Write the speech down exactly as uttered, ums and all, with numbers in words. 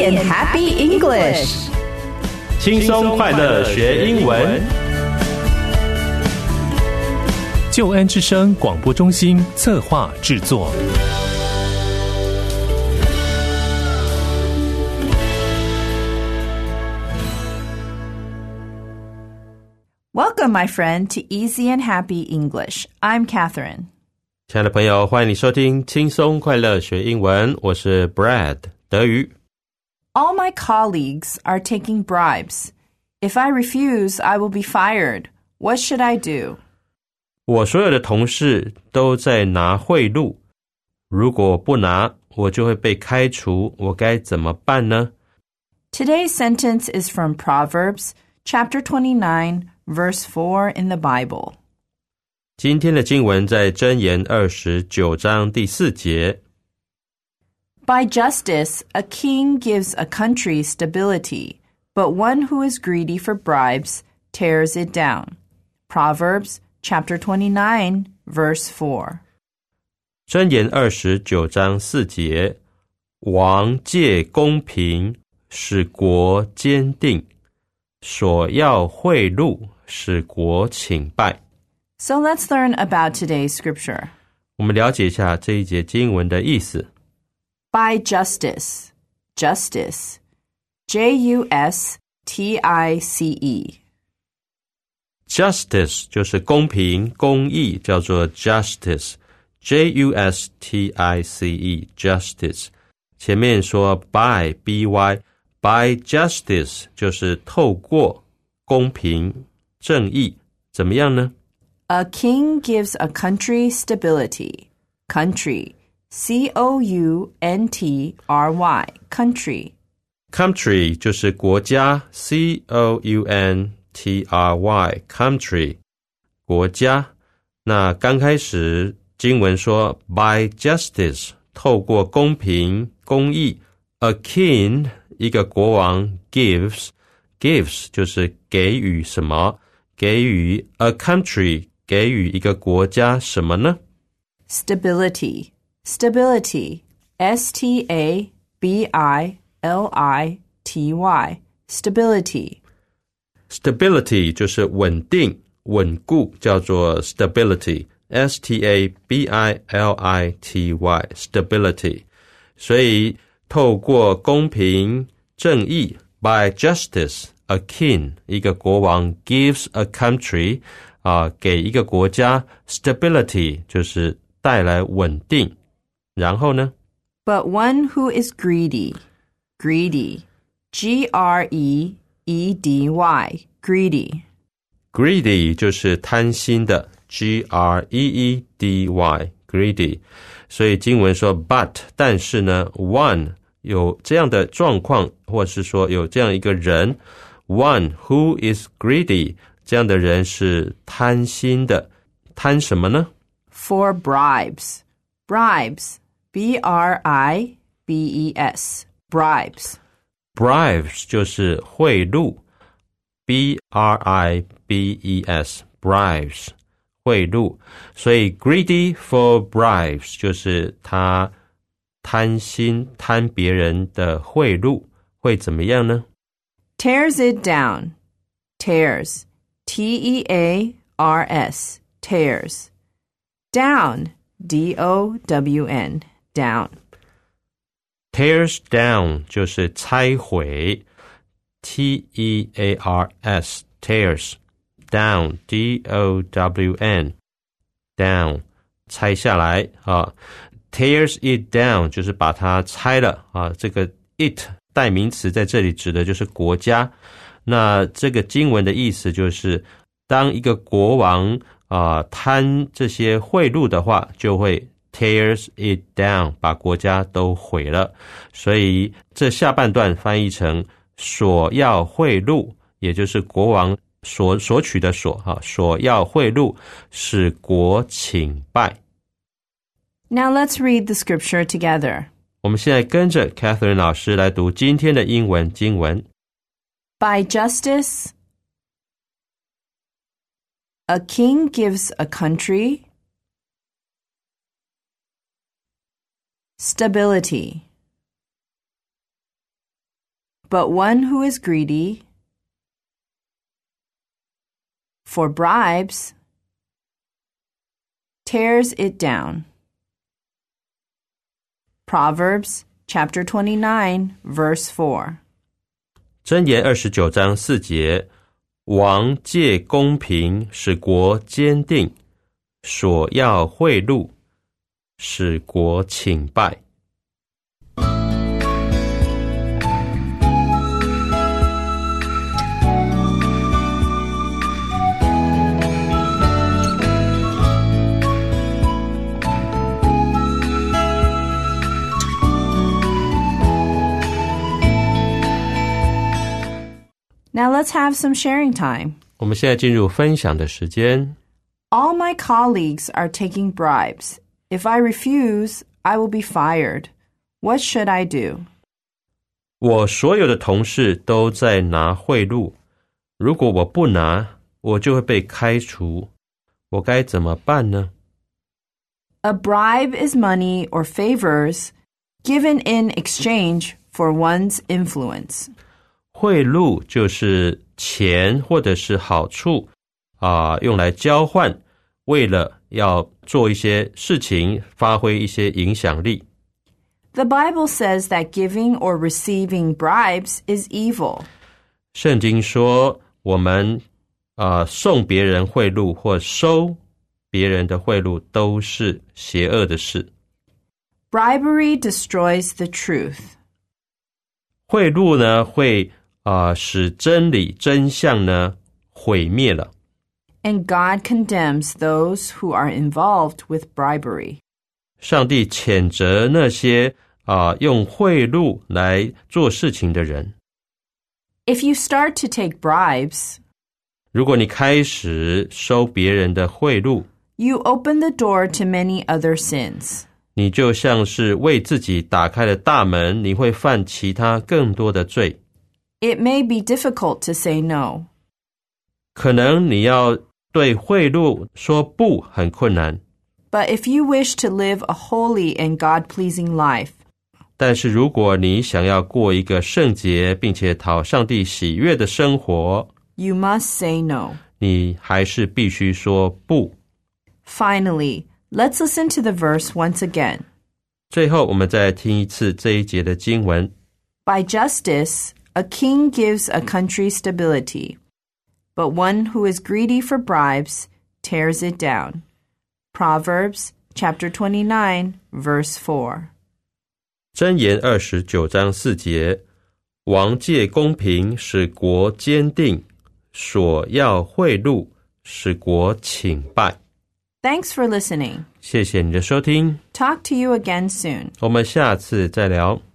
Easy and happy English， 轻松快乐学英文。 救恩之声广播中心策划制作。 Welcome, my friend, to Easy and Happy English. I'm Catherine. 亲爱的朋友，欢迎你收听轻松快乐学英文，我是 Brad 德语。 All my colleagues are taking bribes. If I refuse, I will be fired. What should I do? 我所有的同事都在拿贿赂，如果不拿，我就会被开除，我该怎么办呢？ Today's sentence is from Proverbs, chapter twenty-nine, verse four in the Bible. 今天的经文在箴言二十九章第四节。 By justice, a king gives a country stability, but one who is greedy for bribes tears it down. Proverbs, chapter twenty-nine, verse four. 箴言二十九章四节，王借公平，使国坚定，索要贿赂，使国倾败。 So let's learn about today's scripture. 我们了解一下这一节经文的意思。 By justice, justice, J U S T I C E. Justice 就是公平、公义，叫做 justice。J U S T I C E, justice. 前面说 by, B Y, by justice 就是透过公平、正义，怎么样呢？ A king gives a country stability. Country, C O U N T R Y, country. Country 就是国家 C O U N T R Y, country, 国家。那刚开始经文说 by justice 透过公平公义 a king 一个国王 gives gives 就是给予什么，给予 a country 给予一个国家什么呢？ Stability, stability, S T A B I L I T Y, stability. Stability 就是稳定稳固，叫做 stability S T A B I L I T Y, stability. 所以透过公平正义 by justice, a king 一个国王 gives a country 啊、呃，给一个国家 stability 就是带来稳定。然后呢 But one who is greedy, greedy, G R E E D Y, greedy. greedy 就是贪心的 G R E E D Y, greedy. 所以经文说 but 但是呢 one 有这样的状况，或是说有这样一个人 one who is greedy 这样的人是贪心的，贪什么呢？ For bribes, bribes, B R I B E S, bribes. bribes 就是贿赂 B R I B E S, bribes 贿赂，所以 greedy for bribes 就是他贪心贪别人的贿赂，会怎么样呢？ Tears it down, tears, T E A R S, tears. Down, D O W N, down. tears down 就是拆毁 T E A R S, tears, down, D O W N, down, 拆下来啊 tears it down 就是把它拆了啊，这个 it 代名词在这里指的就是国家。那这个经文的意思就是当一个国王啊、呃、贪这些贿赂的话，就会 tears it down 把国家都毁了。所以这下半段翻译成索要贿赂，也就是国王所索取的索哈，索要贿赂，使国倾败。 Now let's read the scripture together. 我们现在跟着 Catherine 老师来读今天的英文经文。 By justice, a king gives a country stability. But one who is greedy for bribes tears it down. Proverbs chapter twenty-nine, verse four. 箴言二十九章四节，王借公平使国坚定，索要贿赂使国倾败。 Now let's have some sharing time. 我们现在进入分享的时间。 All my colleagues are taking bribes. If I refuse, I will be fired. What should I do? 我所有的同事都在拿贿赂，如果我不拿，我就会被开除。我该怎么办呢？ A bribe is money or favors given in exchange for one's influence. 贿赂就是钱或者是好处啊、呃，用来交换，为了要做一些事情，发挥一些影响力。 The Bible says that giving or receiving bribes is evil. 圣经说，我们啊、呃、送别人贿赂或收别人的贿赂都是邪恶的事。 Bribery destroys the truth. 贿赂呢会啊、呃、使真理真相呢毁灭了。 And God condemns those who are involved with bribery. 上帝谴责那些啊、呃、用贿赂来做事情的人。 If you start to take bribes, 如果你开始收别人的贿赂， you open the door to many other sins. 你就像是为自己打开了大门，你会犯其他更多的罪。 It may be difficult to say no. 可能你要对贿赂说不很困难。 But if you wish to live a holy and God-pleasing life, 但是如果你想要过一个圣洁并且讨上帝喜悦的生活， you must say no. 你还是必须说不。 Finally, let's listen to the verse once again. 最后我们再听一次这一节的经文。 By justice, a king gives a country stability, but one who is greedy for bribes tears it down. Proverbs chapter twenty-nine, verse four. 箴言二十九章四节，王借公平使国坚定，索要贿赂使国倾败。 Thanks for listening. 谢谢你的收听， Talk to you again soon. 我们下次再聊。